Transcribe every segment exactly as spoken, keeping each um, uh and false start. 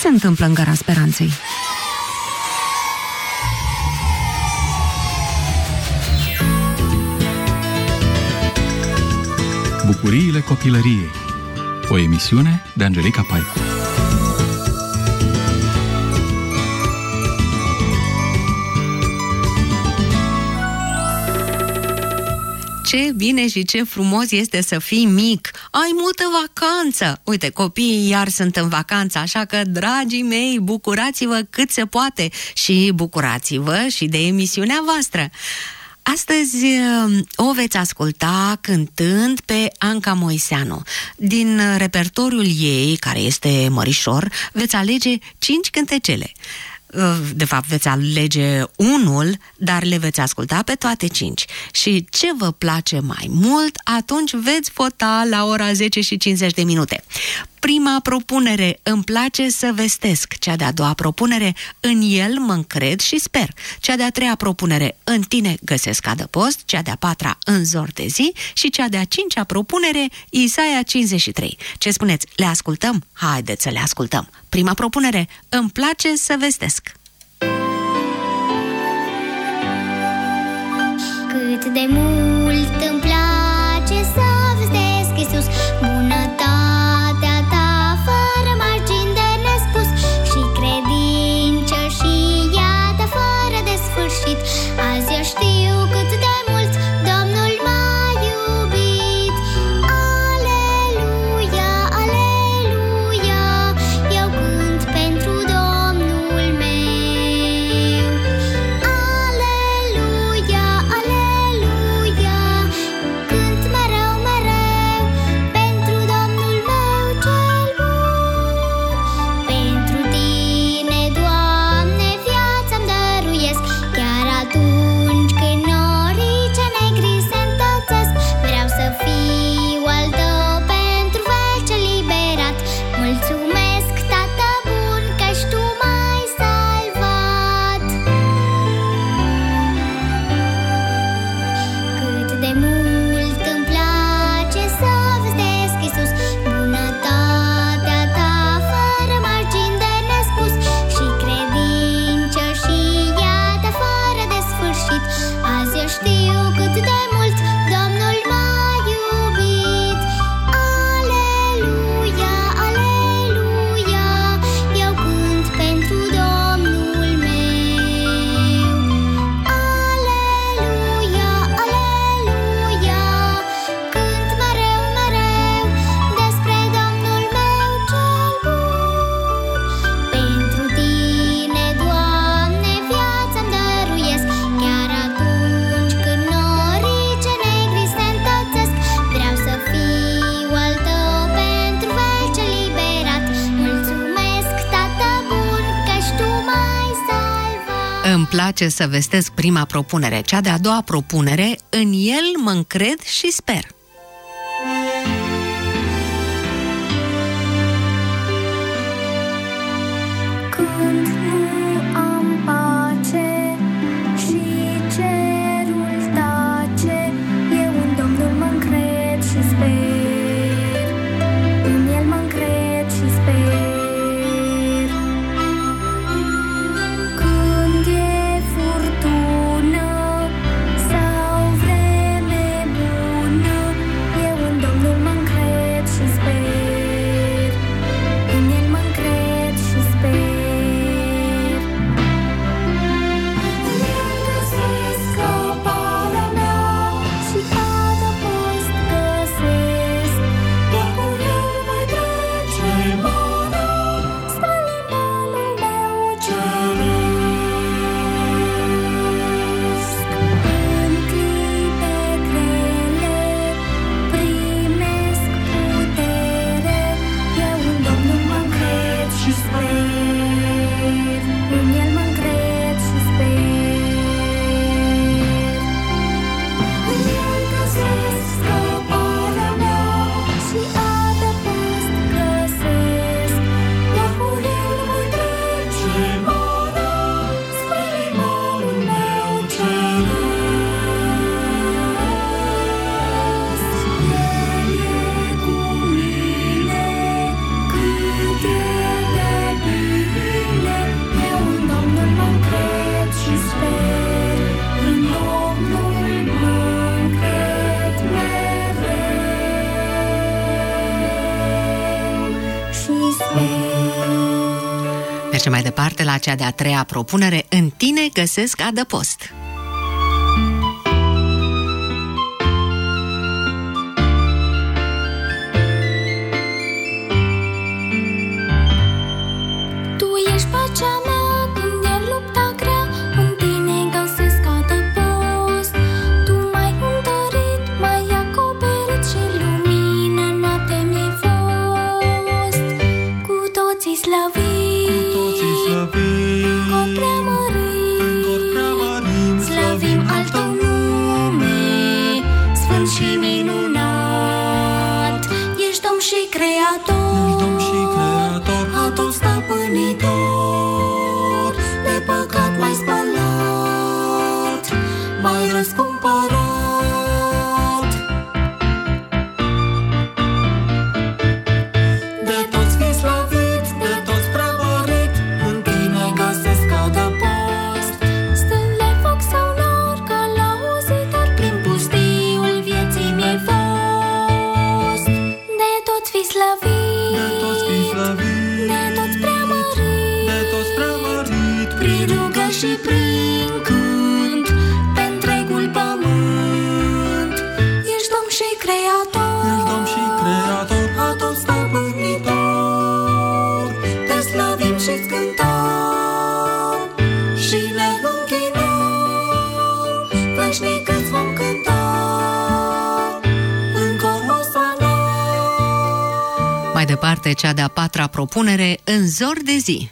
se întâmplă în Gara Speranței? Bucuriile copilăriei. O emisiune de Angelica Paicu. Ce bine și ce frumos este să fii mic! Ai multă vacanță! Uite, copiii iar sunt în vacanță, așa că, dragii mei, bucurați-vă cât se poate și bucurați-vă și de emisiunea voastră. Astăzi o veți asculta cântând pe Anca Moiseanu. Din repertoriul ei, care este mărișor, veți alege cinci cântecele. De fapt, veți alege unul, dar le veți asculta pe toate cinci. Și ce vă place mai mult, atunci veți vota la ora zece și cincizeci de minute. Prima propunere, îmi place să vestesc. Cea de-a doua propunere, în el mă încred și sper. Cea de-a treia propunere, în tine găsesc adăpost. Cea de-a patra, în zor de zi. Și cea de-a cincea propunere, Isaia cincizeci și trei. Ce spuneți? Le ascultăm? Haideți să le ascultăm. Prima propunere, îmi place să vestesc. Cât de mult îmi place să vestesc, Iisus, bunătatea ta fără margini de nespus și credincioșia ta fără de sfârșit. Azi eu știu cât de mult Domnul m-a iubit. Aleluia, aleluia, eu cânt pentru Domnul meu. Aleluia, aleluia, cânt mereu, mereu pentru Domnul meu cel bun. Pentru tine, Doamne, viața-mi dăruiesc, chiar atunci când norii ce negri se întoțesc. Vreau să fiu al tău pentru veci eliberat. Mulțumesc, Tată bun, căci tu m-ai salvat. Cât de mult îmi place să vestesc, Iisus, bunătatea ta fără margini de nespus și credincioșia ta fără de sfârșit. Azi eu știu cât de mult Domnul m-a iubit. Aleluia, aleluia, eu cânt pentru Domnul meu. Aleluia, aleluia, cânt mereu, mereu despre Domnul meu cel bun. Pentru tine, Doamne, viața-mi dăruiesc, chiar atunci când norii ce negri se întoțesc. Vreau să fiu al tău pentru veci eliberat. Mulțumesc, Tată bun, căci tu m-ai salvat. Îmi place să vestesc, prima propunere. Cea de-a doua propunere, în el mă încred și sper. Când nu am pace și cerul tace, eu în Domnul mă încred și sper. În el mă încred și sper. Când e furtună sau vreme bună, Mergem mai departe la cea de-a treia propunere. În tine găsesc adăpost. Tu ești pacea mea când e lupta grea, în tine găsesc adăpost. Tu m-ai întărit, m-ai acoperit și lumină în noapte mi-ai fost. Cu toții slăvim, cu toții slăvim, cor preamărim, cor preamărim, slăvim al tău nume, sfânt și minunat. Ești Domn și Creator, ești Domn și Creator, atot stăpânitor, de păcat m-ai spălat, m-ai răscumpărat. De toți fi slăvit, de toți preamărit, în tine găsesc adăpost. Stele, foc sau nor, călăuzitor, prin pustiul vieții mi-ai fost. De toți fi slăvit, de toți fi slăvit, de toți preamărit, de toți preamărit, prin rugă și prin cânt, pe întregul pământ. Ești Domn și Creator, ești Domn și Creator, atot stăpânitor, te slăvim și-ți cântăm și ne închinăm, veșnic îți vom cânta, în cor o să Mai departe, cea de-a patra propunere. În zor de zi.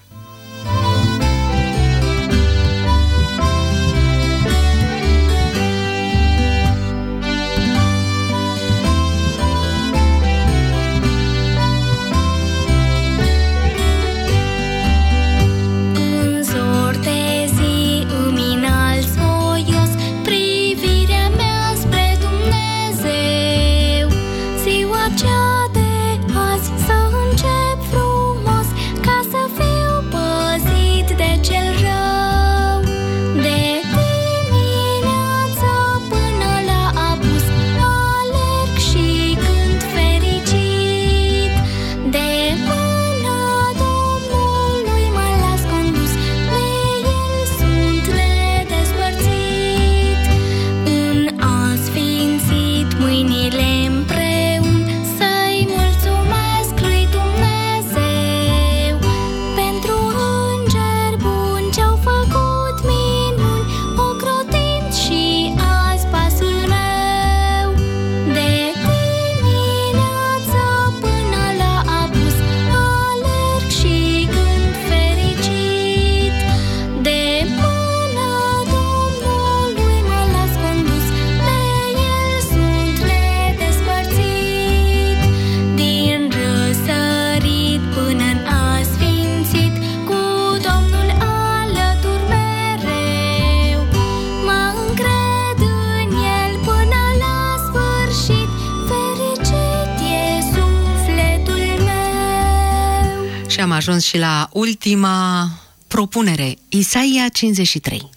În zor de zi îmi înalți voios privirea mea spre Dumnezeu. Ziua cea de azi să încep frumos, ca să fiu păzit de cel rău. De dimineață până la apus alerg și cânt fericit. De mâna Domnului mă las condus, de El sunt nedespărțit. În asfințit mâinile împreun, să-i mulțumesc lui Dumnezeu. Pentru îngeri buni ce-au făcut minuni, ocrotind și azi pasul meu. De dimineață până la apus alerg și cânt fericit. De mâna Domnului mă las condus, de El sunt nedespărțit. Din răsărit până-n asfințit, cu Domnul alături mereu. Mă încred în El până la sfârșit, fericit e sufletul meu. Și am ajuns și la ultima propunere. Isaia cincizeci și trei.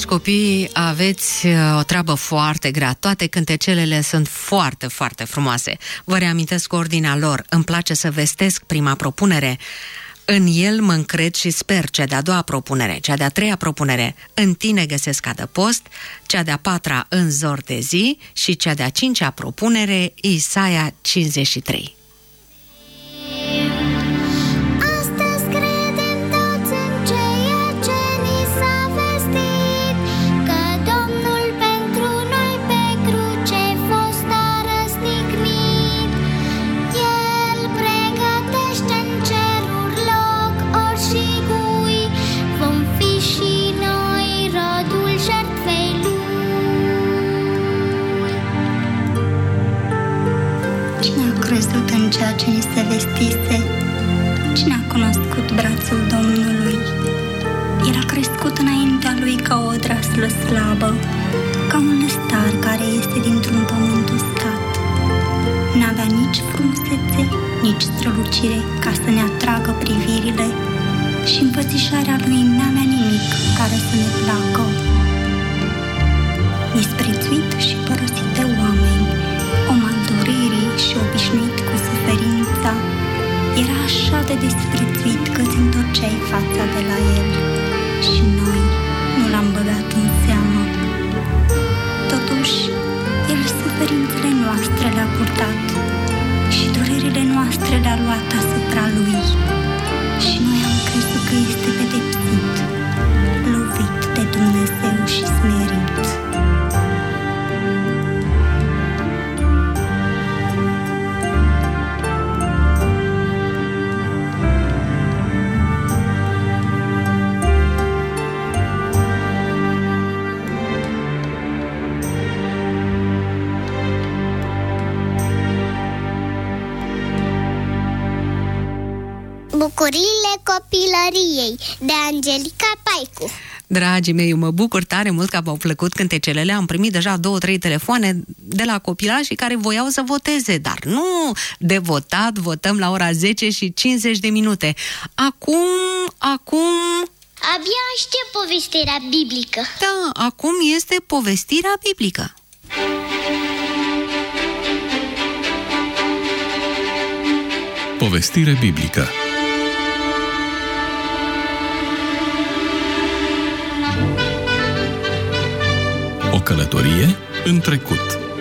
Dragi copii, aveți o treabă foarte grea. Toate cântecelele sunt foarte, foarte frumoase. Vă reamintesc ordinea lor. Îmi place să vestesc prima propunere. În el mă încred și sper, cea de-a doua propunere. Cea de-a treia propunere, în tine găsesc adăpost. Cea de-a patra, în zor de zi. Și cea de-a cincea propunere, Isaia cincizeci și trei. În ceea ce ni se vestise, cine a cunoscut brațul Domnului? El a crescut înaintea lui ca o odraslă slabă, ca un lăstar care este dintr-un pământ uscat. N-avea nici frumusețe, nici strălucire ca să ne atragă privirile și înfățișarea lui n-avea nimic care să ne placă. Disprețuit și părăsit de oameni, om al doririi și obișnuit cu suferința, era așa de disprețuit că îți întorceai fața de la el și noi nu l-am băgat în seamă. Totuși, el suferințele noastre le-a purtat și durerile noastre le-a luat asupra lui și noi am crezut că este pedepsit, lovit de Dumnezeu și smerit. Bucuriile copilăriei, de Angelica Paicu. Dragii mei, eu mă bucur tare mult că v-au plăcut cântecelele. Am primit deja două, trei telefoane de la copilași care voiau să voteze, dar nu de votat, votăm la ora zece și cincizeci de minute. Acum, acum... Abia aștept povestirea biblică. Da, acum este povestirea biblică. Povestire biblică. O călătorie în trecut.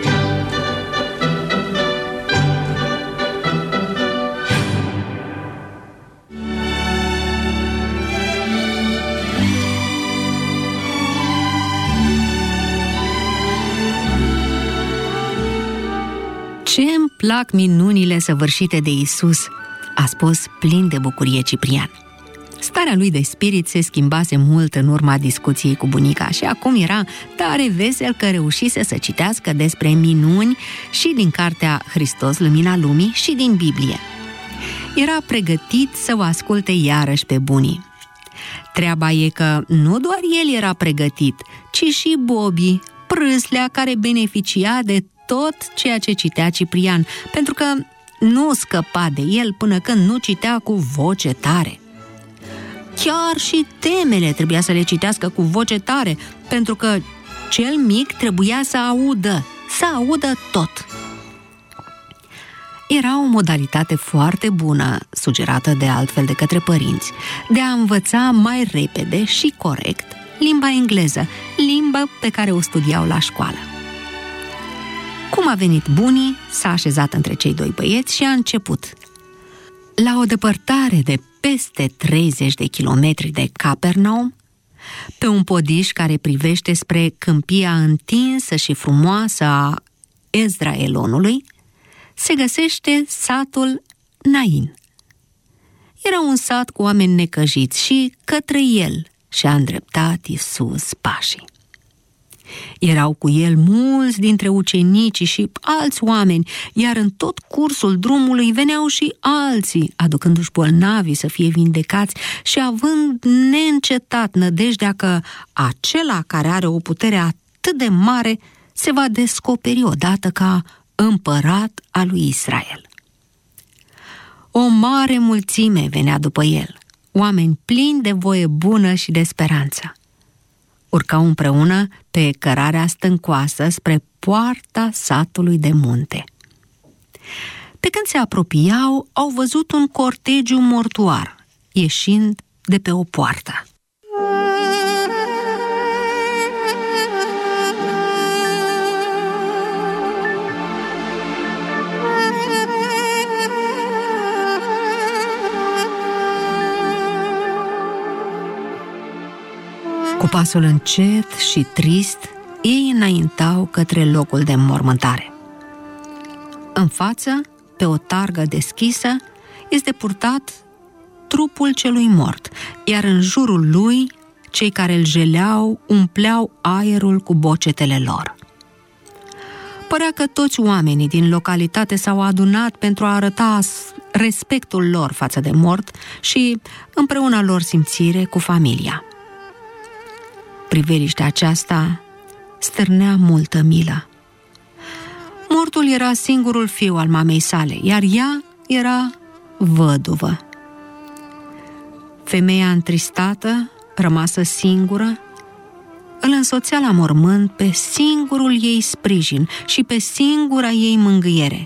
Ce-mi plac minunile săvârșite de Iisus, a spus plin de bucurie Ciprian. Starea lui de spirit se schimbase mult în urma discuției cu bunica și acum era tare vesel că reușise să citească despre minuni și din cartea Hristos, Lumina Lumii, și din Biblie. Era pregătit să o asculte iarăși pe bunii. Treaba e că nu doar el era pregătit, ci și Bobby, prâslea care beneficia de tot ceea ce citea Ciprian, pentru că nu scăpa de el până când nu citea cu voce tare. Chiar și temele trebuia să le citească cu voce tare, pentru că cel mic trebuia să audă, să audă tot. Era o modalitate foarte bună, sugerată de altfel de către părinți, de a învăța mai repede și corect limba engleză, limba pe care o studiau la școală. Cum a venit bunii, s-a așezat între cei doi băieți și a început. La o depărtare de peste treizeci de kilometri de Capernaum, pe un podiș care privește spre câmpia întinsă și frumoasă a Ezraelonului, se găsește satul Nain. Era un sat cu oameni necăjiți și către el și-a îndreptat Iisus pașii. Erau cu el mulți dintre ucenicii și alți oameni, iar în tot cursul drumului veneau și alții, aducându-și bolnavii să fie vindecați și având neîncetat nădejdea că acela care are o putere atât de mare se va descoperi odată ca împărat al lui Israel. O mare mulțime venea după el, oameni plini de voie bună și de speranță. Urcau împreună pe cărarea stâncoasă spre poarta satului de munte. Pe când se apropiau, au văzut un cortegiu mortuar, ieșind de pe o poartă. Cu pasul încet și trist, ei înaintau către locul de înmormântare. În față, pe o targă deschisă, este purtat trupul celui mort, iar în jurul lui, cei care îl jeleau umpleau aerul cu bocetele lor. Părea că toți oamenii din localitate s-au adunat pentru a arăta respectul lor față de mort și împreună lor simțire cu familia. Priveliștea aceasta stârnea multă milă. Mortul era singurul fiu al mamei sale, iar ea era văduvă. Femeia întristată, rămasă singură, îl însoțea la mormânt pe singurul ei sprijin și pe singura ei mângâiere.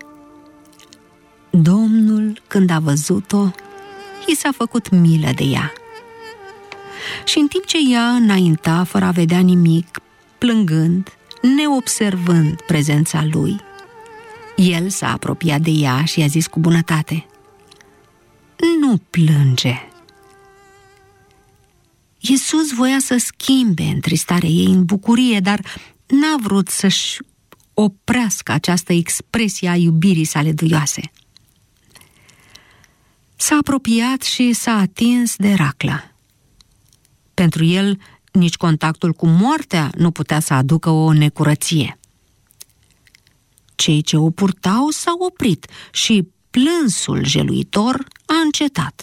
Domnul, când a văzut-o, i s-a făcut milă de ea. Și în timp ce ea înainta fără a vedea nimic, plângând, neobservând prezența lui, el s-a apropiat de ea și i-a zis cu bunătate: „Nu plânge.” Iisus voia să schimbe întristarea ei în bucurie, dar n-a vrut să-și oprească această expresie a iubirii sale duioase. S-a apropiat și s-a atins de raclă. Pentru el, nici contactul cu moartea nu putea să aducă o necurăție. Cei ce o purtau s-au oprit și plânsul jeluitor a încetat.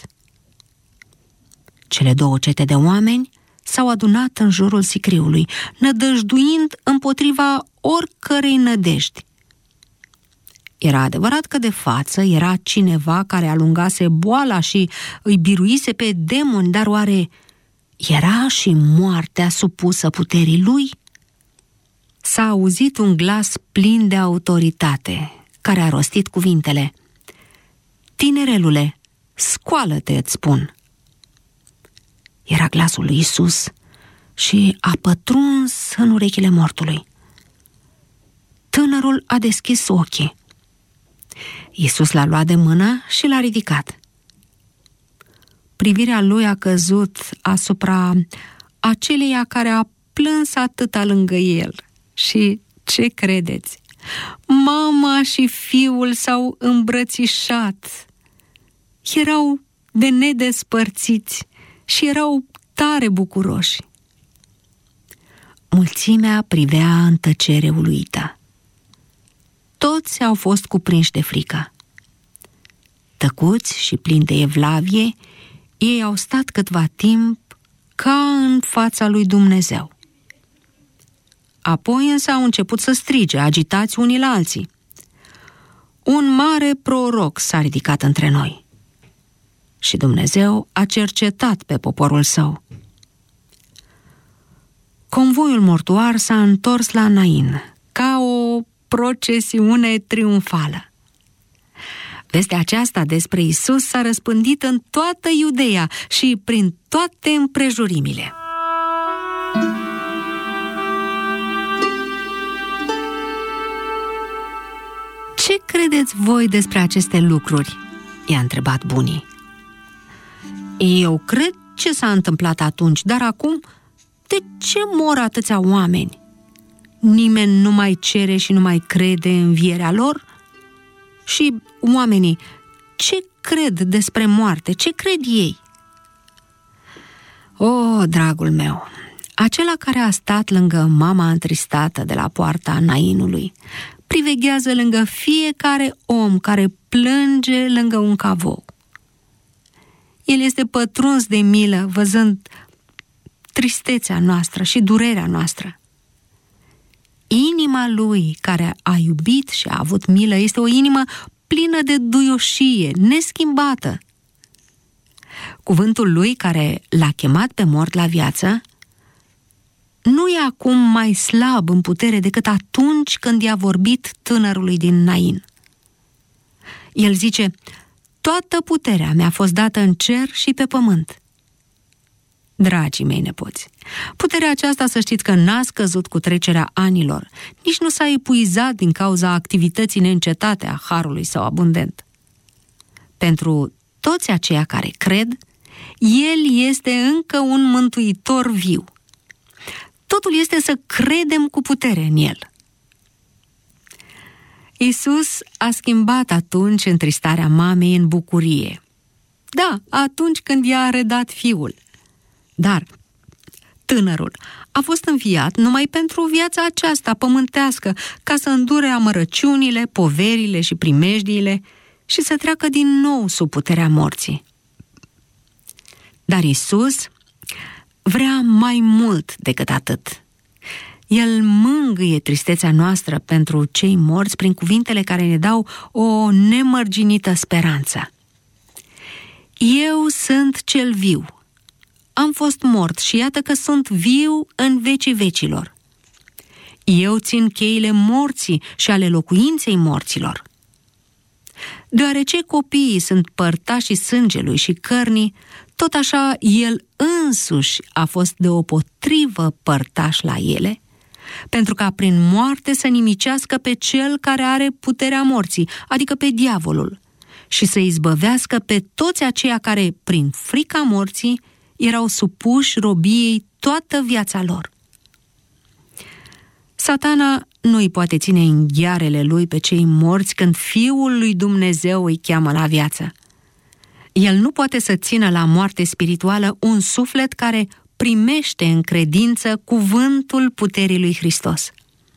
Cele două cete de oameni s-au adunat în jurul sicriului, nădăjduind împotriva oricărei nădejdi. Era adevărat că de față era cineva care alungase boala și îi biruise pe demoni, dar oare era și moartea supusă puterii lui? S-a auzit un glas plin de autoritate, care a rostit cuvintele: „Tinerelule, scoală-te, îți spun.” Era glasul lui Iisus și a pătruns în urechile mortului. Tânărul a deschis ochii. Iisus l-a luat de mână și l-a ridicat. Privirea lui a căzut asupra aceleia care a plâns atâta lângă el. Și ce credeți? Mama și fiul s-au îmbrățișat. Erau de nedespărțiți și erau tare bucuroși. Mulțimea privea în tăcere uluită. Toți au fost cuprinși de frică. Tăcuți și plini de evlavie, ei au stat câtva timp ca în fața lui Dumnezeu. Apoi însă au început să strige, agitați unii la alții: „Un mare proroc s-a ridicat între noi.” Și Dumnezeu a cercetat pe poporul său. Convoiul mortuar s-a întors la Nain, ca o procesiune triumfală. Vestea aceasta despre Iisus s-a răspândit în toată Iudeea și prin toate împrejurimile. „Ce credeți voi despre aceste lucruri?” i-a întrebat bunii. „Eu cred ce s-a întâmplat atunci, dar acum, de ce mor atâția oameni? Nimeni nu mai cere și nu mai crede în învierea lor? Și oamenii, ce cred despre moarte? Ce cred ei?” O, dragul meu, acela care a stat lângă mama întristată de la poarta Nainului priveghează lângă fiecare om care plânge lângă un cavou. El este pătruns de milă văzând tristețea noastră și durerea noastră. Inima lui care a iubit și a avut milă este o inimă plină de duioșie, neschimbată. Cuvântul lui care l-a chemat pe mort la viață nu e acum mai slab în putere decât atunci când i-a vorbit tânărului din Nain. El zice: toată puterea mi-a fost dată în cer și pe pământ. Dragii mei nepoți, puterea aceasta să știți că n-a scăzut cu trecerea anilor, nici nu s-a epuizat din cauza activității neîncetate a harului său abundent. Pentru toți aceia care cred, El este încă un mântuitor viu. Totul este să credem cu putere în El. Iisus a schimbat atunci întristarea mamei în bucurie. Da, atunci când i-a redat fiul. Dar tânărul a fost înviat numai pentru viața aceasta pământească, ca să îndure amărăciunile, poverile și primejdiile și să treacă din nou sub puterea morții. Dar Iisus vrea mai mult decât atât. El mângâie tristețea noastră pentru cei morți prin cuvintele care ne dau o nemărginită speranță. Eu sunt cel viu. Am fost mort și iată că sunt viu în vecii vecilor. Eu țin cheile morții și ale locuinței morților. Deoarece copiii sunt părtașii sângelui și cărnii, tot așa El însuși a fost deopotrivă părtaș la ele, pentru ca prin moarte să nimicească pe cel care are puterea morții, adică pe diavolul, și să izbăvească pe toți aceia care, prin frica morții, erau supuși robiei toată viața lor. Satana nu îi poate ține în ghearele lui pe cei morți când Fiul lui Dumnezeu îi cheamă la viață. El nu poate să țină la moarte spirituală un suflet care primește în credință cuvântul puterii lui Hristos.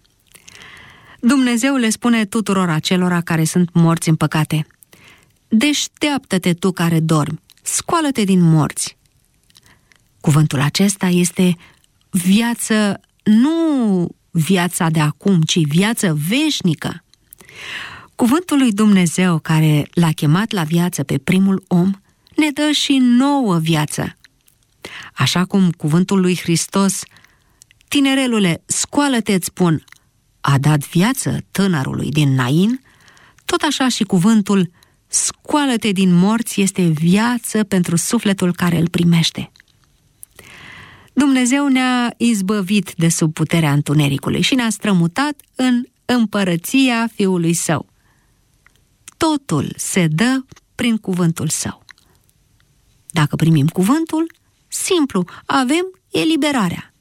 Dumnezeu le spune tuturor acelora care sunt morți în păcate: deșteaptă-te tu care dormi, scoală-te din morți. Cuvântul acesta este viață, nu viața de acum, ci viață veșnică. Cuvântul lui Dumnezeu care l-a chemat la viață pe primul om ne dă și nouă viață. Așa cum cuvântul lui Hristos: tinerelule, scoală-te, îți spun, a dat viață tânărului din Nain, tot așa și cuvântul scoală-te din morți este viață pentru sufletul care îl primește. Dumnezeu ne-a izbăvit de sub puterea întunericului și ne-a strămutat în împărăția Fiului Său. Totul se dă prin cuvântul Său. Dacă primim cuvântul, simplu, avem eliberarea.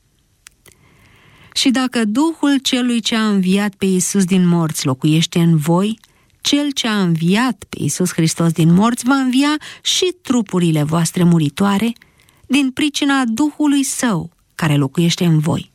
Și dacă Duhul Celui ce a înviat pe Iisus din morți locuiește în voi, Cel ce a înviat pe Iisus Hristos din morți va învia și trupurile voastre muritoare din pricina Duhului Său care locuiește în voi.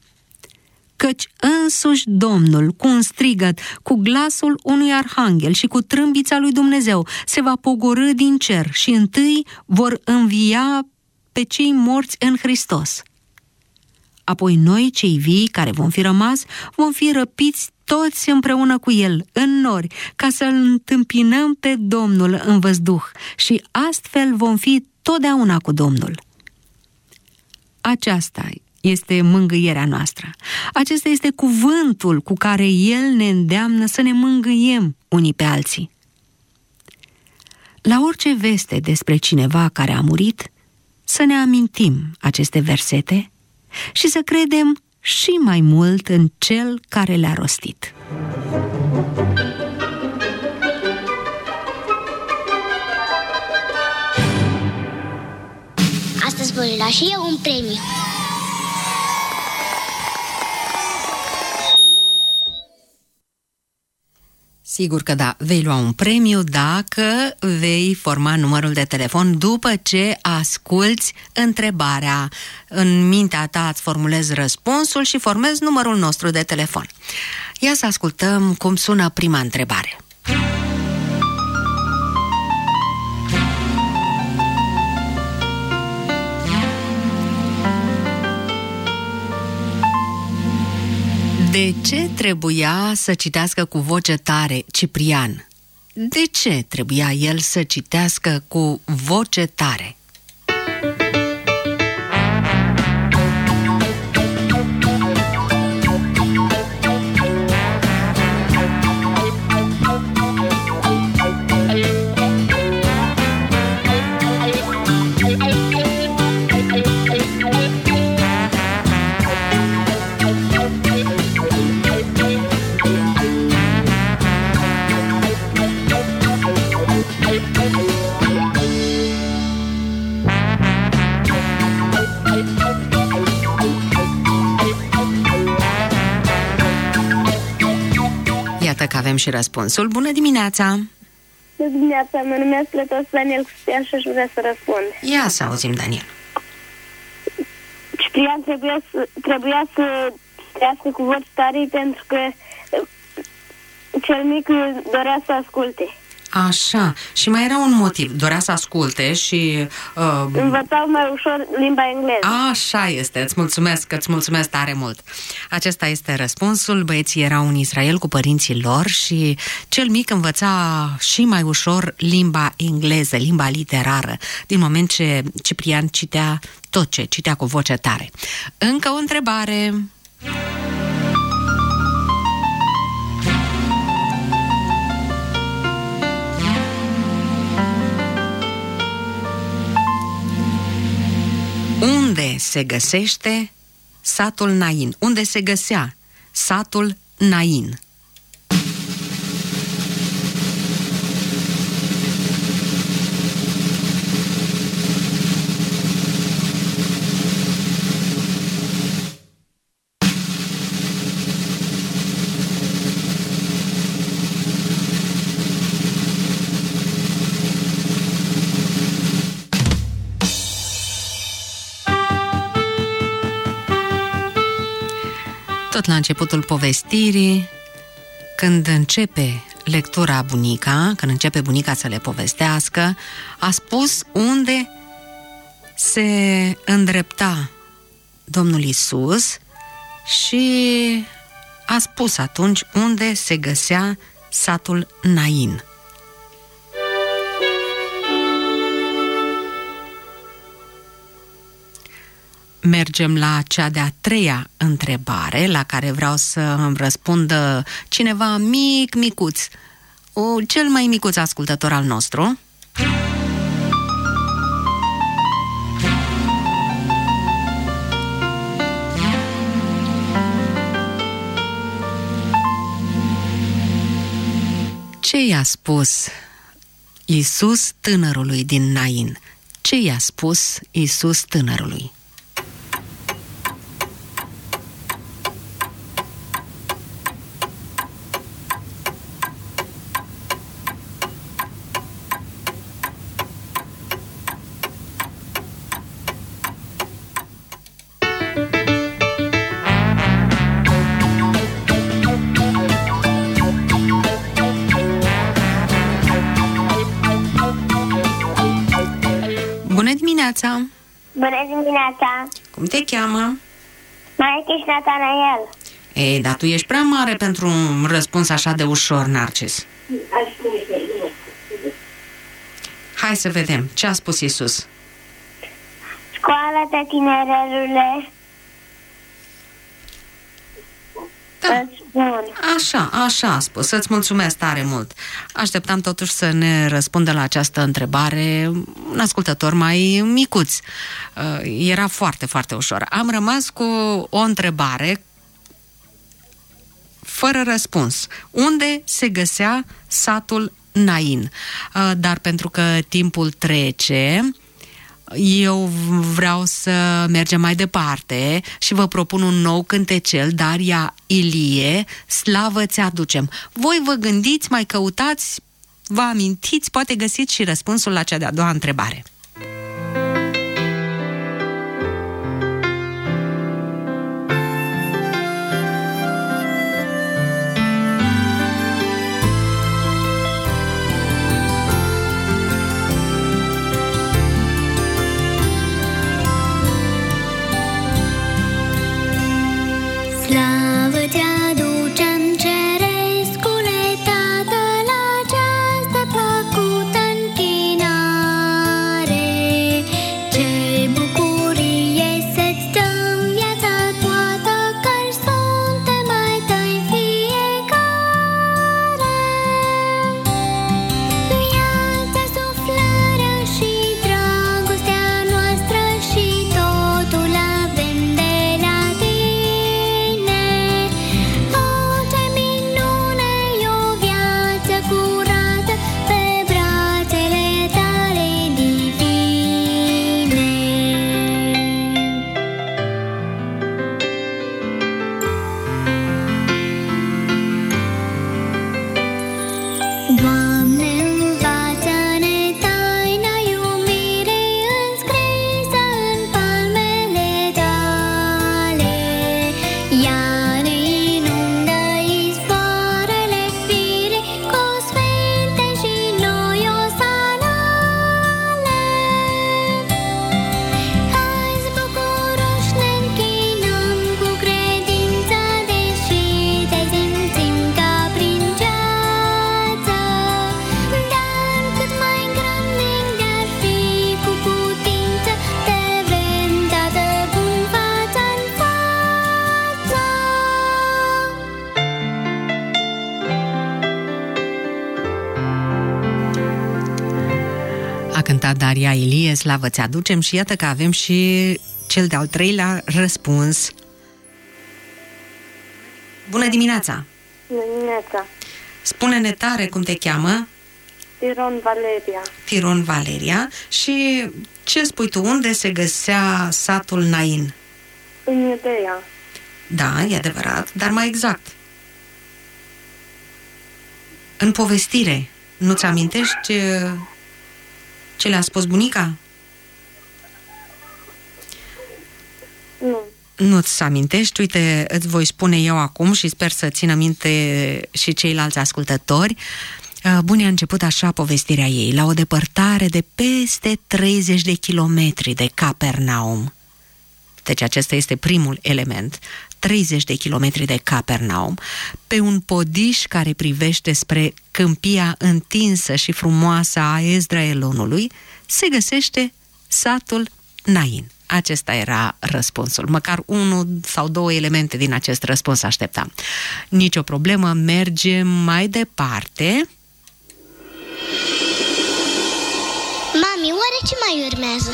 Căci însuși Domnul, cu un strigăt, cu glasul unui arhanghel și cu trâmbița lui Dumnezeu, se va pogorî din cer și întâi vor învia pe cei morți în Hristos. Apoi noi, cei vii, care vom fi rămas, vom fi răpiți toți împreună cu El, în nori, ca să-L întâmpinăm pe Domnul în văzduh și astfel vom fi totdeauna cu Domnul. Aceasta este mângâierea noastră. Acesta este cuvântul cu care El ne îndeamnă să ne mângâiem unii pe alții. La orice veste despre cineva care a murit, să ne amintim aceste versete și să credem și mai mult în Cel care le-a rostit. Astăzi voi lua și eu un premiu. Sigur că da, vei lua un premiu dacă vei forma numărul de telefon după ce asculți întrebarea. În mintea ta îți formulezi răspunsul și formezi numărul nostru de telefon. Ia să ascultăm cum sună prima întrebare. De ce trebuia să citească cu voce tare Ciprian? De ce trebuia el să citească cu voce tare? Iată că avem și răspunsul. Bună dimineața! Bună dimineața, mă numesc Plătos Daniel Cristian și aș vrea să răspund. Ia să auzim, Daniel. Ciprian trebuia să, trebuia să trăiască cu voci tare pentru că cel mic dorea să asculte. Așa, și mai era un motiv. Dorea să asculte și... Uh, învățau mai ușor limba engleză. Așa este, îți mulțumesc, îți mulțumesc tare mult. Acesta este răspunsul. Băieții erau în Israel cu părinții lor și cel mic învăța și mai ușor limba engleză, limba literară, din moment ce Ciprian citea tot ce citea cu voce tare. Încă o întrebare... Unde se găsește satul Nain? Unde se găsea satul Nain? Tot la începutul povestirii, când începe lectura bunica, când începe bunica să le povestească, a spus unde se îndrepta Domnul Iisus și a spus atunci unde se găsea satul Nain. Mergem la cea de-a treia întrebare, la care vreau să îmi răspundă cineva mic, micuț, o, cel mai micuț ascultător al nostru. Ce i-a spus Iisus tânărului din Nain? Ce i-a spus Iisus tânărului? Bună dimineața! Bună dimineața! Cum te cheamă? Mă ești Natanael. Ei, dar tu ești prea mare pentru un răspuns așa de ușor, Narcis. Hai să vedem. Ce a spus Iisus? Scoală-te, tinerelule. Da. Îți spun. Așa, așa a spus. Să-ți mulțumesc tare mult. Așteptam totuși să ne răspundă la această întrebare un ascultător mai micuț. Era foarte, foarte ușor. Am rămas cu o întrebare fără răspuns. Unde se găsea satul Nain? Dar pentru că timpul trece, eu vreau să mergem mai departe și vă propun un nou cântecel, Daria Ilie, Slavă ți aducem. Voi vă gândiți, mai căutați, vă amintiți, poate găsiți și răspunsul la cea de-a doua întrebare. Slavă ți-aducem, cerescule Tată, la această plăcută închinare. Doamne, învață-ne taina iubirii înscrisă în palmele tale, iar inundă izvoarele firii cu sfinte și noi osanale. Azi bucuroși ne închinăm cu credință, deși te simțim ca prin ceață. Dar cât mai grabnic de-ar fi cu putință, te vrem, Tată bun, față-n față. A cântat Daria Ilie, slavă ți aducem, și iată că avem și cel de-al treilea răspuns. Bună dimineața! Dimineața. Spune-ne tare cum te cheamă. Tiron Valeria. Tiron Valeria. Și ce spui tu, unde se găsea satul Nain? În Iudeea. Da, e adevărat, dar mai exact. În povestire, nu-ți amintești ce, ce le-a spus bunica? Nu. Nu-ți amintești? Uite, îți voi spune eu acum și sper să țină minte și ceilalți ascultători. Bunia a început așa povestirea ei, la o depărtare de peste treizeci de kilometri de Capernaum. Deci acesta este primul element, treizeci de kilometri de Capernaum, pe un podiș care privește spre câmpia întinsă și frumoasă a Ezdraelonului, se găsește satul Nain. Acesta era răspunsul. Măcar unul sau două elemente din acest răspuns așteptam. Nici o problemă, mergem mai departe. Mami, oare ce mai urmează?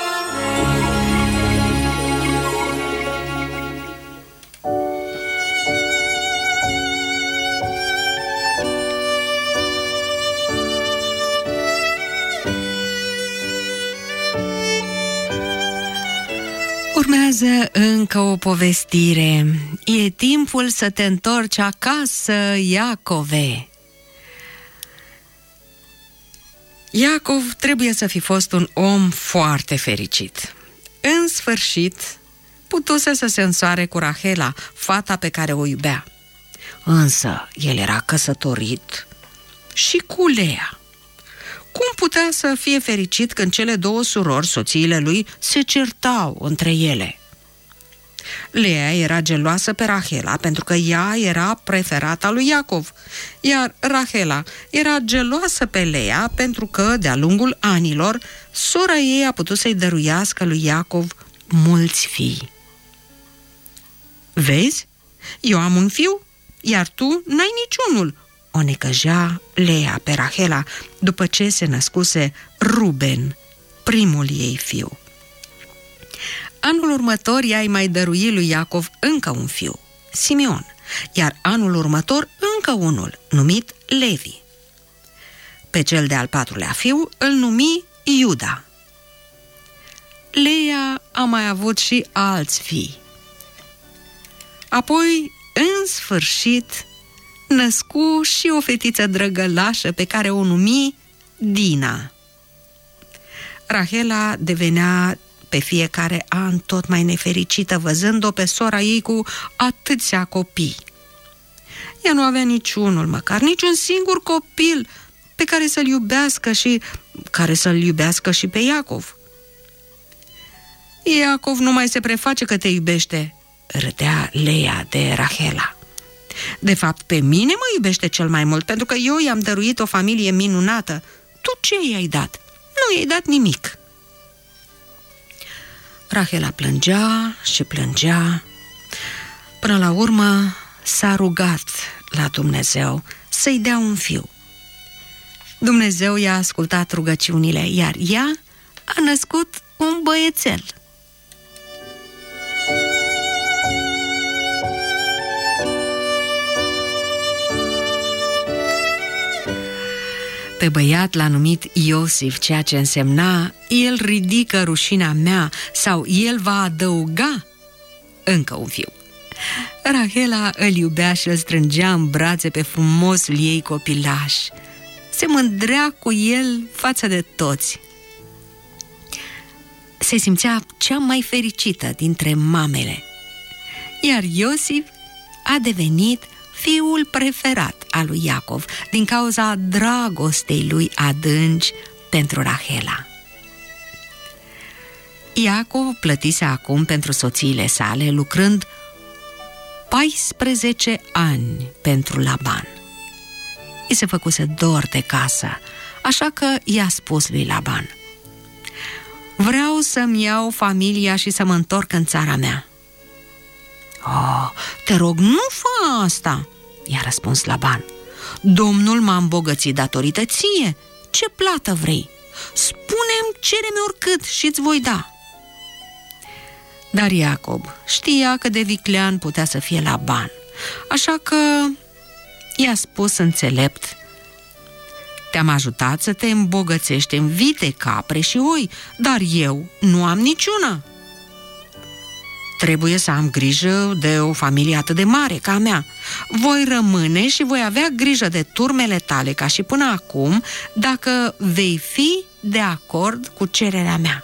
Urmează încă o povestire. E timpul să te întorci acasă, Iacove. Iacov trebuie să fi fost un om foarte fericit. În sfârșit, putuse să se însoare cu Rahela, fata pe care o iubea. Însă, el era căsătorit și cu Lea. Cum putea să fie fericit când cele două surori, soțiile lui, se certau între ele? Lea era geloasă pe Rahela pentru că ea era preferata lui Iacov, iar Rahela era geloasă pe Lea pentru că, de-a lungul anilor, sora ei a putut să-i dăruiască lui Iacov mulți fii. Vezi? Eu am un fiu, iar tu n-ai niciunul, o necăjea Lea pe Rahela după ce se născuse Ruben, primul ei fiu. Anul următor ea îi mai dărui lui Iacov încă un fiu, Simeon, iar anul următor încă unul, numit Levi. Pe cel de-al patrulea fiu îl numi Iuda. Lea a mai avut și alți fii. Apoi, în sfârșit, născu și o fetiță drăgălașă pe care o numi Dina. Rahela devenea pe fiecare an tot mai nefericită, văzând-o pe sora ei cu atâția copii. Ea nu avea niciunul, măcar niciun singur copil pe care să-l iubească și care să-l iubească și pe Iacov. Iacov nu mai se preface că te iubește, râdea Lea de Rahela. De fapt, pe mine mă iubește cel mai mult, pentru că eu i-am dăruit o familie minunată. Tu ce i-ai dat? Nu i-ai dat nimic. Rahela plângea și plângea. Până la urmă s-a rugat la Dumnezeu să-i dea un fiu. Dumnezeu i-a ascultat rugăciunile, iar ea a născut un băiețel. Pe băiat l-a numit Iosif, ceea ce însemna el ridică rușinea mea, sau el va adăuga încă un fiu. Rahela îl iubea și îl strângea în brațe pe frumosul ei copilaș. se mândrea cu el față de toți. Se simțea cea mai fericită dintre mamele, iar Iosif a devenit fiul preferat al lui Iacov din cauza dragostei lui adânci pentru Rahela. Iacov plătise acum pentru soțiile sale, lucrând paisprezece ani pentru Laban. I se făcuse dor de casă, așa că i-a spus lui Laban: vreau să-mi iau familia și să mă întorc în țara mea. Oh, te rog, nu fă asta, i-a răspuns Laban. Domnul m-a îmbogățit datorită ție. Ce plată vrei? Spune-mi, cere-mi oricât și îți voi da. Dar Iacob știa că de viclean putea să fie Laban, așa că i-a spus înțelept: te-am ajutat să te îmbogățești în vite, capre și oi, dar eu nu am niciuna. Trebuie să am grijă de o familie atât de mare ca a mea. Voi rămâne și voi avea grijă de turmele tale ca și până acum, dacă vei fi de acord cu cererea mea.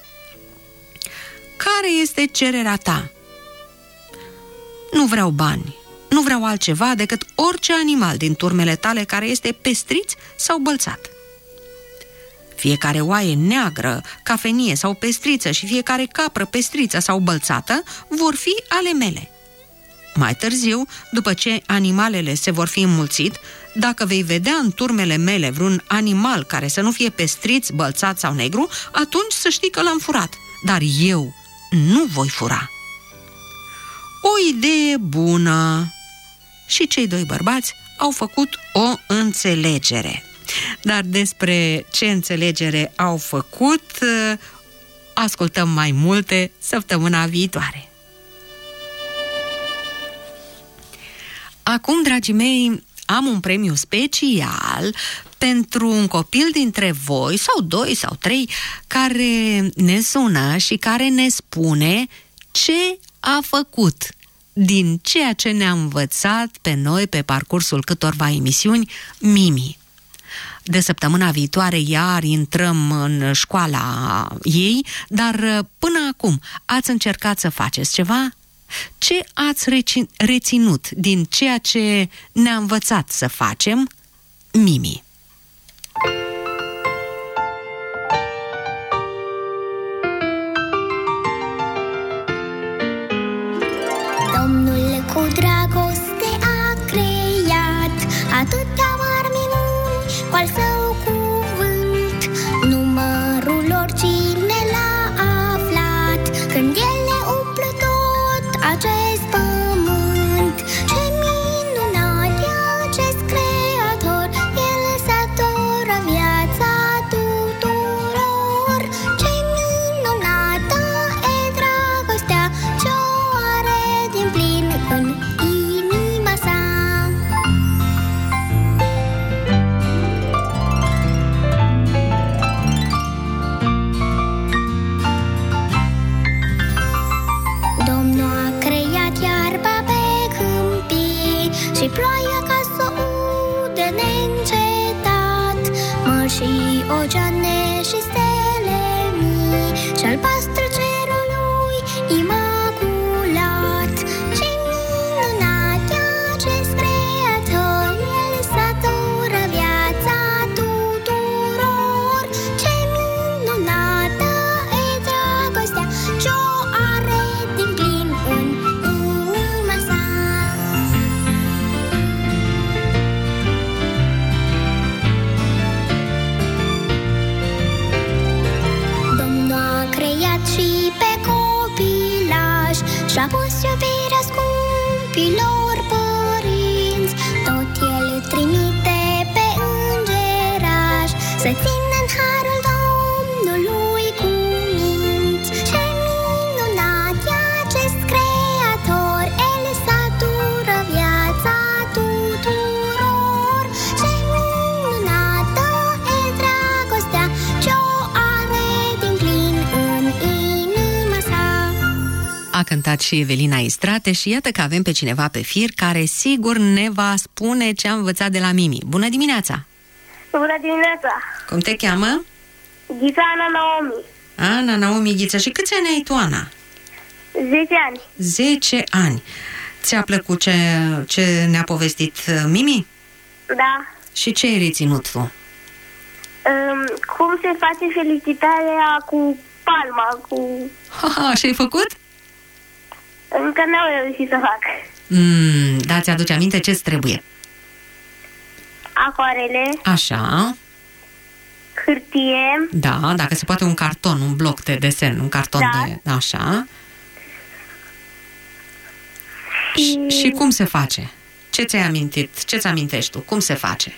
Care este cererea ta? Nu vreau bani, nu vreau altceva decât orice animal din turmele tale care este pestriț sau bălțat. Fiecare oaie neagră, cafenie sau pestriță și fiecare capră pestriță sau bălțată vor fi ale mele. Mai târziu, după ce animalele se vor fi înmulțit, dacă vei vedea în turmele mele vreun animal care să nu fie pestriț, bălțat sau negru, atunci să știi că l-am furat, dar eu nu voi fura. O idee bună! Și cei doi bărbați au făcut o înțelegere. Dar despre ce înțelegere au făcut, ascultăm mai multe săptămâna viitoare. Acum, dragii mei, am un premiu special pentru un copil dintre voi, sau doi sau trei, care ne sună și care ne spune ce a făcut din ceea ce ne-a învățat pe noi pe parcursul câtorva emisiuni Mimi. De săptămâna viitoare iar intrăm în școala ei, dar până acum ați încercat să faceți ceva? Ce ați reținut din ceea ce ne-a învățat să facem Mimi? Domnul cu dragoste a creat atâtea mari minuni cu al său cuvânt. Numărul lor cine l-a aflat, când el le umplu tot acest pământ. Ce minunat e acest creator, el satură viața tuturor. Ce minunată e dragostea ce-o are din plin în inima sa. Domnul a creat iarba pe câmpii și ploaia ca să ude neîncetat, mări și oceane și stele mii și albastrul cerului imaculat. Ce minunat e acest creator, el satură viața tuturor. Ce minunată e dragostea ce-o are din plin în inima sa. Domnul a creat și pe copilași și-a pus iubirea scumpilor părinți. Tot el trimite pe îngerași să țină în harul Domnului cu minți. Ce minunat e acest creator, el satură viața tuturor. Ce minunată e dragostea ce-o are din plin în inima sa. A cântat și Evelina Istrate și iată că avem pe cineva pe fir care sigur ne va spune ce a învățat de la Mimi. Bună dimineața! Bună dimineața! Cum te cheamă? Ghița Ana Naomi. Ana Naomi Ghiță. Și câți ani ai tu, Ana? zece ani. zece ani. Ți-a plăcut ce, ce ne-a povestit Mimi? Da. Și ce ai reținut tu? Um, cum se face felicitarea cu palma, cu... Ha, ha, și ai făcut? Încă n-am reușit să fac. Mm, da, ți-aduce aminte ce-ți trebuie? Acoarele, Așa, hârtie, da, dacă se poate un carton, un bloc de desen, un carton Da. de... Așa. Și, și cum se face? Ce ți-ai amintit? Ce-ți amintești tu? Cum se face?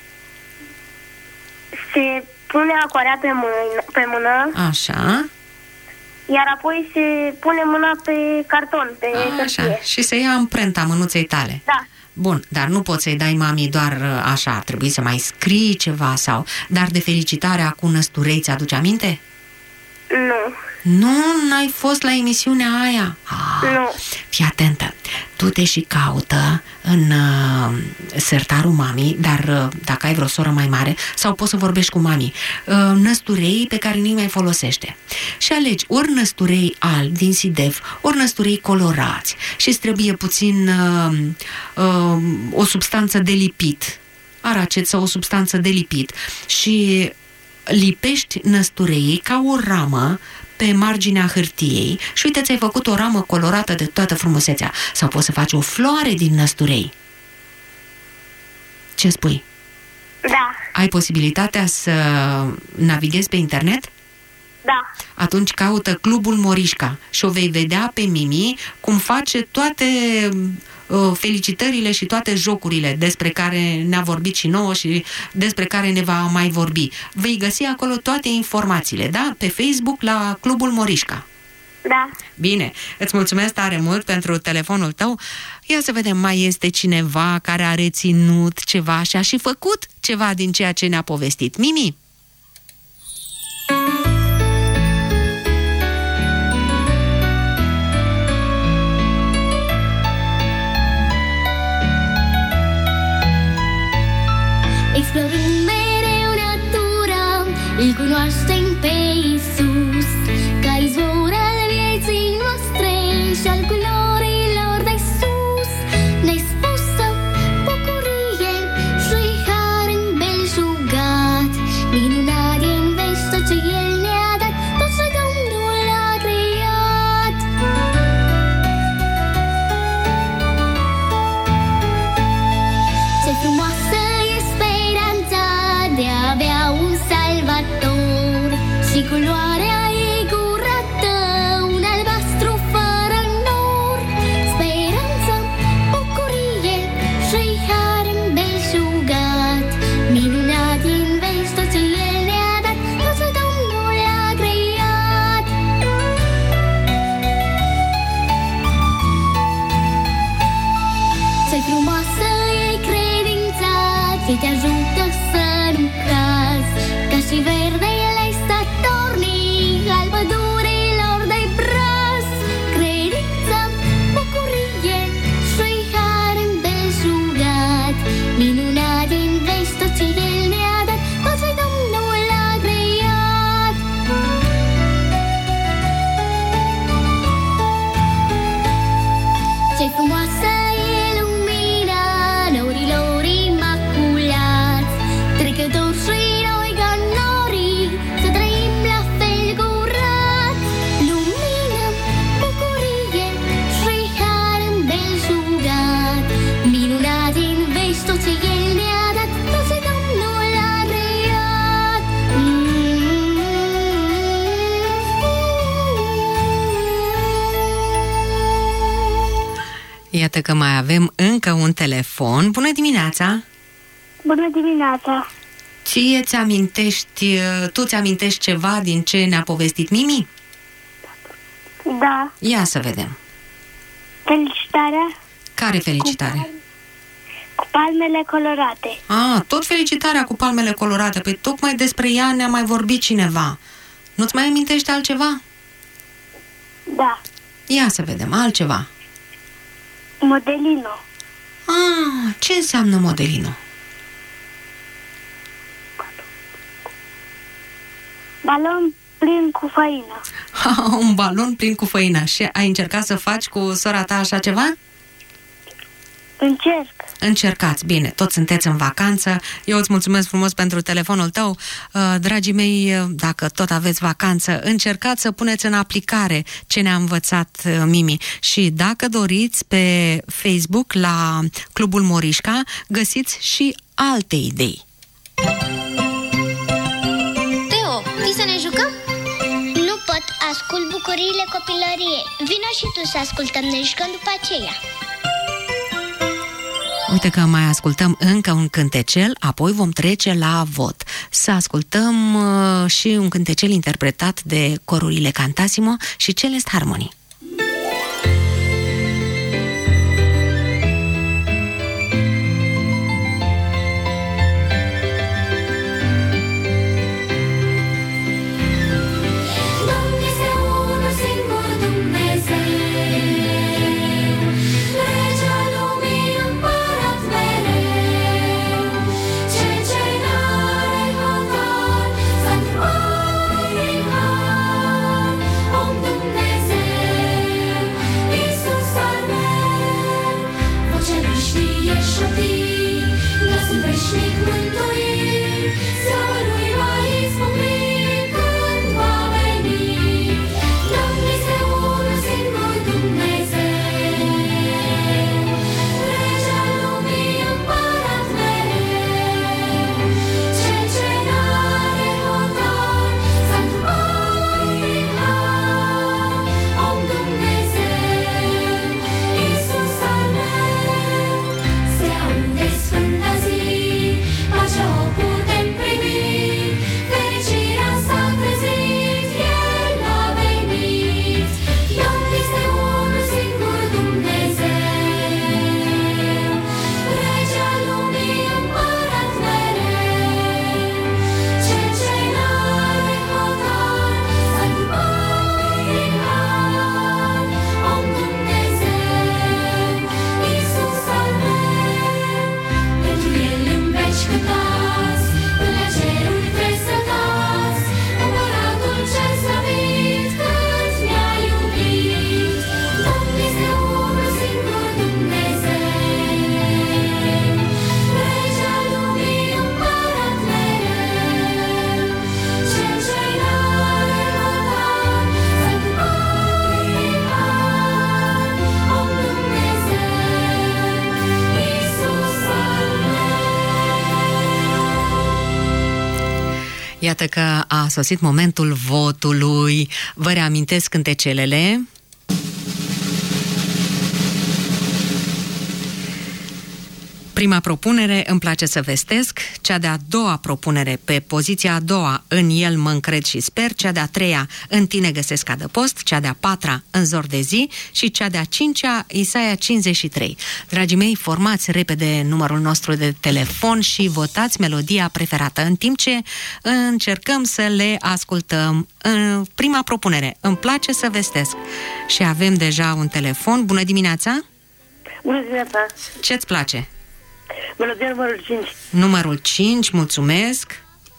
se pune acoarea pe mână, pe mână, Așa, iar apoi se pune mâna pe carton, pe așa. hârtie. Și se ia amprenta mânuței tale. Da. Bun, dar nu poți să-i dai mamii doar uh, așa, ar trebui să mai scrii ceva sau... Dar de felicitarea cu năsturei ți-aduce aminte? Nu. Nu, n-ai fost la emisiunea aia? Ah, Nu. fii atentă, tu te și caută în uh, sertarul mamii, dar uh, dacă ai vreo soră mai mare, sau poți să vorbești cu mamii, uh, năsturei pe care nu-i mai folosește. Și alegi ori năsturei albi din sidef, ori năsturei colorați și îți trebuie puțin uh, uh, o substanță de lipit, aracet sau o substanță de lipit și lipești năstureii ca o ramă pe marginea hârtiei și uite, ți-ai făcut o ramă colorată de toată frumusețea. Sau poți să faci o floare din năsturei. Ce spui? Da. Ai posibilitatea să navighezi pe internet? Da. Atunci caută Clubul Morișca și o vei vedea pe Mimi cum face toate uh, felicitările și toate jocurile despre care ne-a vorbit și nouă și despre care ne va mai vorbi. Vei găsi acolo toate informațiile, da? Pe Facebook la Clubul Morișca. Da. Bine, îți mulțumesc tare mult pentru telefonul tău. Ia să vedem, mai este cineva care a reținut ceva și a și făcut ceva din ceea ce ne-a povestit. Mimi? Explorând mereu natura, îl cunoaștem pe Iisus, ca izvor al vieții noastre și al culorilor de sus. Nespusă bucurie și har înbelșugat, minunat e în veci tot ce El ne-a dat, tot ce Domnul a creat. Ce frumoasă e speranța de a avea un salvator, și culoarea ei curată, un albastru fără nor. Speranță, bucurie și har înbelșugat, minunat e în veci tot ce El ne-a dat, tot ce Domnul a creat. Ce frumoasă e credința ce te ajută să nu cazi, ca și verdele statornic al pădurilor de braz. Credință, bucurie și har înbelșugat, minunat din veci tot ce El ne-a dat, tot ce Domnul a creat. Ce frumoasă e lumina norilor imaculați, trecători și noi ca norii, să trăim la fel curat. Lumină, bucurie și har înbelșugat, minunat din veci tot ce El ne-a dat, tot ce Domnul a creat. Iată că mai avem încă un telefon. Bună dimineața! Bună dimineața. Ție ți-amintești, tu ți-amintești ceva din ce ne-a povestit Mimi? Da. Ia să vedem. Felicitarea Care felicitare? cu palmele colorate. Ah, tot felicitarea cu palmele colorate. Păi tocmai despre ea ne-a mai vorbit cineva. Nu-ți mai amintești altceva? Da. Ia să vedem, altceva. Modelino. Ah, ce înseamnă modelino? balon plin cu făină. Un balon plin cu făină. Și ai încercat să faci cu sora ta așa ceva? Încerc. Încercați, bine, toți sunteți în vacanță. Eu îți mulțumesc frumos pentru telefonul tău. Dragii mei, dacă tot aveți vacanță, încercați să puneți în aplicare ce ne-a învățat Mimi. Și dacă doriți, pe Facebook, la Clubul Morișca, găsiți și alte idei. Teo, vii să ne jucăm? Nu pot, ascult bucuriile copilăriei. Vino și tu să ascultăm, ne jucăm după aceea. Uite că mai ascultăm încă un cântecel, apoi vom trece la vot. Să ascultăm uh, și un cântecel interpretat de corurile Cantassimo și Celest Harmony. Iată că a sosit momentul votului. Vă reamintesc cântecelele. Prima propunere, Îmi place să vestesc. Cea de-a doua propunere, pe poziția a doua, În el mă încred și sper. Cea de-a treia, În tine găsesc adăpost. Cea de-a patra, În zor de zi. Și cea de-a cincea, Isaia cincizeci și trei. Dragii mei, formați repede numărul nostru de telefon și votați melodia preferată, în timp ce încercăm să le ascultăm. În prima propunere, Îmi place să vestesc. Și avem deja un telefon. Bună dimineața! Bună dimineața! Ce-ți place? Melodia numărul cinci. Numărul cinci, mulțumesc.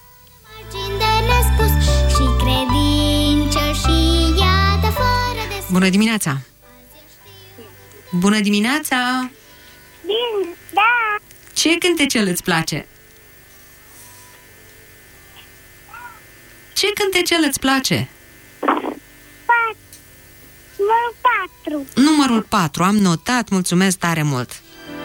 Bună dimineața. Bună dimineața. Bine, da. Ce cântecel îți place? Ce cântecel îți place? Pat. Numărul patru. Numărul patru, am notat, mulțumesc tare mult.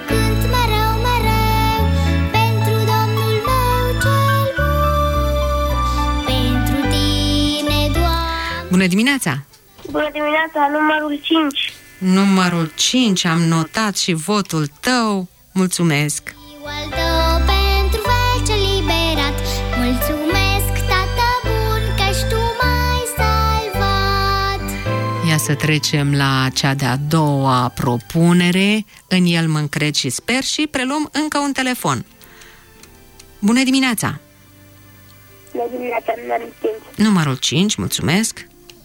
Bună dimineața! Bună dimineața, numărul cinci. Numărul cinci, am notat și votul tău. Mulțumesc! Pentru vece liberat. Mulțumesc, tată bun, că-și tu m-ai salvat. Ia să trecem la cea de-a doua propunere. În el mă încred și sper. Și preluăm încă un telefon. Bună dimineața! Bună dimineața, numărul cinci. Numărul cinci, mulțumesc!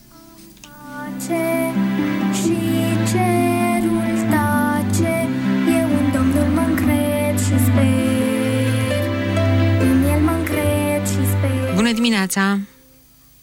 Și cerul tace, eu în Domnul mă încred și sper. În el mă încred și sper. Bună dimineața!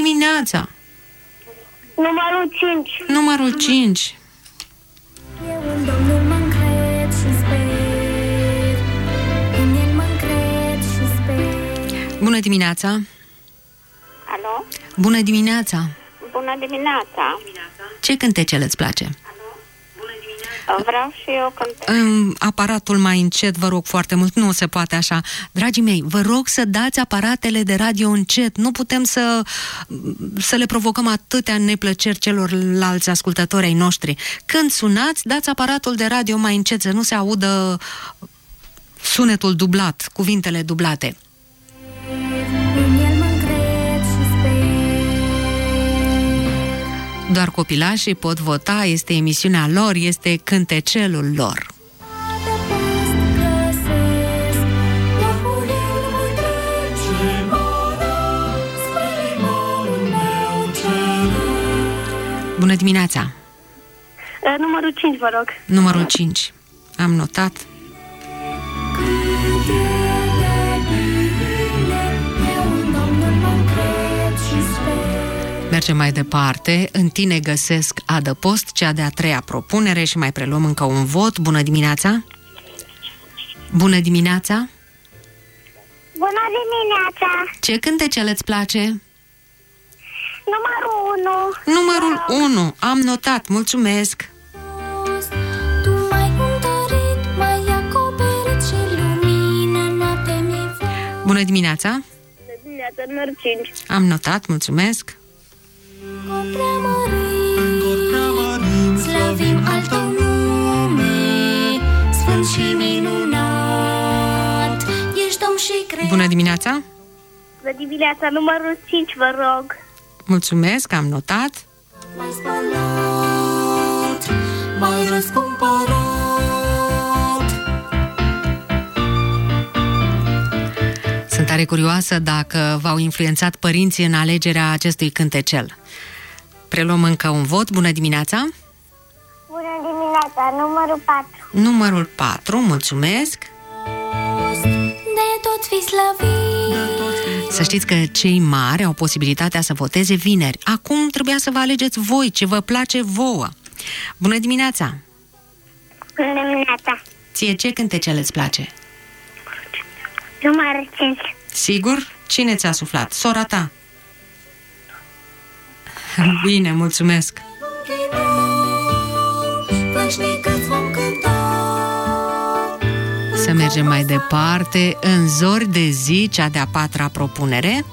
dimineața! Numărul cinci. Numărul cinci. Eu în Domnul mă încred și sper, în El mă încred și sper. Bună dimineața! Alo? Bună dimineața! Bună dimineața! Ce cântecel îți place? Vreau și eu cântec. În aparatul mai încet, vă rog foarte mult, nu se poate așa. Dragii mei, vă rog să dați aparatele de radio încet. Nu putem să, să le provocăm atâtea neplăceri celorlalți ascultători ai noștri. Când sunați, dați aparatul de radio mai încet, să nu se audă sunetul dublat, cuvintele dublate. În El mă încred și sper. Doar copilașii pot vota, este emisiunea lor, este cântecelul lor. Adăpost găsesc, locul El mă întreb și mă dă spre limanul meu ceresc. Bună dimineața! Uh, numărul cinci, vă rog. Numărul cinci. Am notat. Cât e de bine, eu în Domnul mă încred și sper. Mergem mai departe. În tine găsesc adăpost, cea de-a treia propunere și mai preluăm încă un vot. Bună dimineața! Bună dimineața! Bună dimineața! Ce cântecel îți place? Numărul unu. Numărul unu. Am notat. Mulțumesc! Tu m-ai întărit, m-ai acoperit și lumină noapte mi-ai făcut. Bună dimineața! Bună dimineața, numărul cinci. Am notat. Mulțumesc! Cor preamărim, slăvim al Tău nume, sfânt și minunat, ești Domn și creator. Bună dimineața! Bună dimineața, numărul cinci, vă rog. Mulțumesc! Am notat. M-ai spălat, m-ai răscumpărat. Sunt tare curioasă dacă v-au influențat părinții în alegerea acestui cântecel. Preluăm încă un vot. Bună dimineața! Bună dimineața, numărul patru. Numărul patru. Mulțumesc! De tot fi slăvit. Să știți că cei mari au posibilitatea să voteze vineri. Acum trebuia să vă alegeți voi ce vă place vouă. Bună dimineața! Bună dimineața, Ție ce cântecel îți place? numărul cinci. Sigur? Cine ți-a suflat? Sora ta? Bine, mulțumesc! Veșnic îți vom cânta. Să mergem mai departe. În zori de zi, cea de-a patra propunere.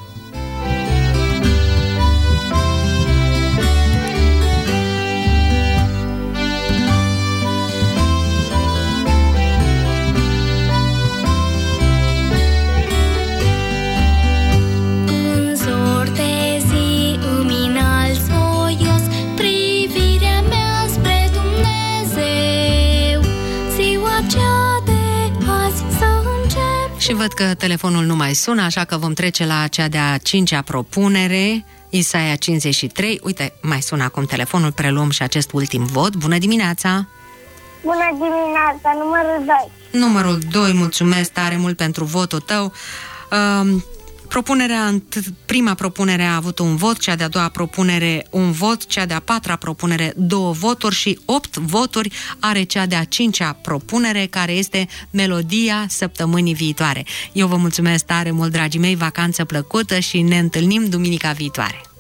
În zor de zi îmi înalți voios privirea mea spre Dumnezeu. Ziua cea de azi să încep. Și văd că telefonul nu mai sună, așa că vom trece la cea de-a cincea propunere, Isaia cincizeci și trei. Uite, mai sună acum telefonul, preluăm și acest ultim vot. Bună dimineața! Bună dimineața, numărul doi. Numărul doi, mulțumesc tare mult pentru votul tău. Uh, propunerea, prima propunere a avut un vot, cea de-a doua propunere un vot, cea de-a patra propunere două voturi și opt voturi are cea de-a cincea propunere, care este melodia săptămânii viitoare. Eu vă mulțumesc tare mult, dragii mei, vacanță plăcută și ne întâlnim duminica viitoare.